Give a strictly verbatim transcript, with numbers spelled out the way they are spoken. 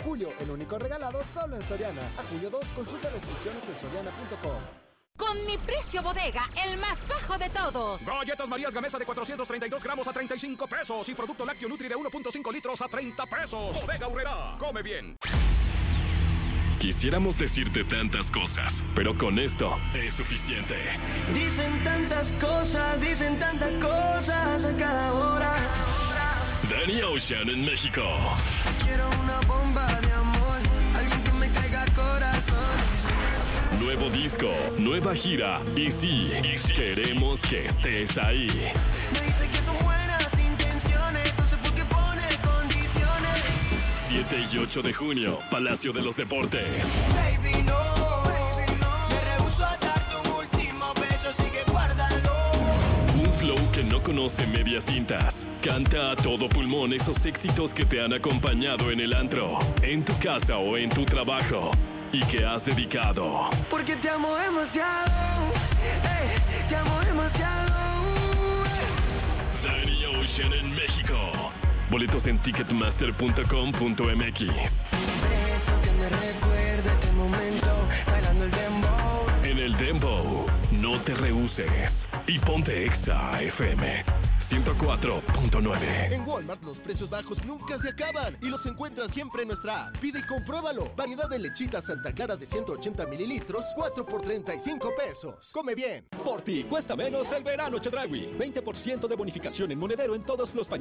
Julio, el único regalado solo en Soriana. A julio dos, consulta restricciones en soriana punto com. Con mi precio bodega, el más bajo de todos. Galletas Marías Gamesa de cuatrocientos treinta y dos gramos a treinta y cinco pesos. Y producto lácteo Nutri de uno punto cinco litros a treinta pesos. Bodega Aurrerá. Come bien. Quisiéramos decirte tantas cosas, pero con esto es suficiente. Dicen tantas cosas, dicen tantas cosas a cada hora. Danny Ocean en México. Quiero una bomba de amor, alguien que me caiga al corazón. Nuevo disco, nueva gira y sí, y sí, queremos que estés ahí. Me dice que son buenas intenciones, entonces ¿por qué pone condiciones? siete y ocho de junio, Palacio de los Deportes. Baby, no, baby, no. Me rehúso a darte un último beso, así que guárdalo. Un flow que no conoce medias tintas. Canta a todo pulmón esos éxitos que te han acompañado en el antro, en tu casa o en tu trabajo. Y que has dedicado. Porque te amo demasiado, eh, te amo demasiado. Danny Ocean en México. Boletos en ticketmaster punto com punto m x. Beso que me recuerda este momento, bailando el dembow. En el dembow, no te rehuses. Y ponte Exa F M ciento cuatro punto nueve. En Walmart los precios bajos nunca se acaban y los encuentras siempre en nuestra app. Pide y compruébalo. Variedad de lechitas Santa Clara de ciento ochenta mililitros, cuatro por treinta y cinco pesos. Come bien. Por ti cuesta menos el verano Chedraui. veinte por ciento de bonificación en monedero en todos los pañales